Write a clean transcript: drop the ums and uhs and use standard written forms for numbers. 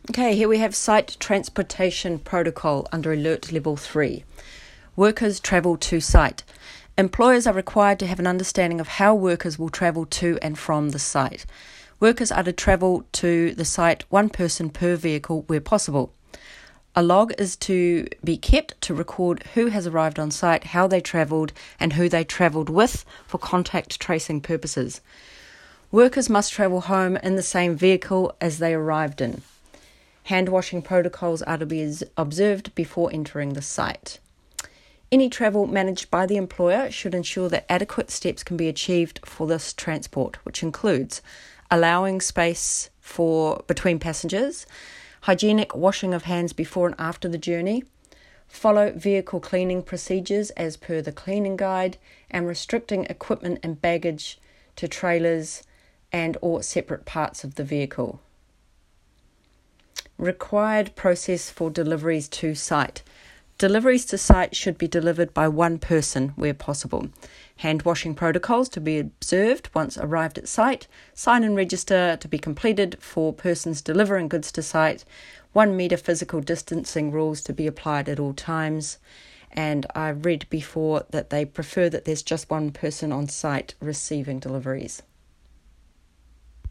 Okay, here we have Site Transportation Protocol under Alert Level 3. Workers travel to site. Employers are required to have an understanding of how workers will travel to and from the site. Workers are to travel to the site one person per vehicle where possible. A log is to be kept to record who has arrived on site, how they travelled, and who they travelled with for contact tracing purposes. Workers must travel home in the same vehicle as they arrived in. Hand washing protocols are to be observed before entering the site. Any travel managed by the employer should ensure that adequate steps can be achieved for this transport, which includes allowing space between passengers, hygienic washing of hands before and after the journey, follow vehicle cleaning procedures as per the cleaning guide, and restricting equipment and baggage to trailers and or separate parts of the vehicle. Required process for deliveries to site. Deliveries to site should be delivered by one person where possible. Hand washing protocols to be observed once arrived at site. Sign and register to be completed for persons delivering goods to site. 1 metre physical distancing rules to be applied at all times. And I read before that they prefer that there's just one person on site receiving deliveries.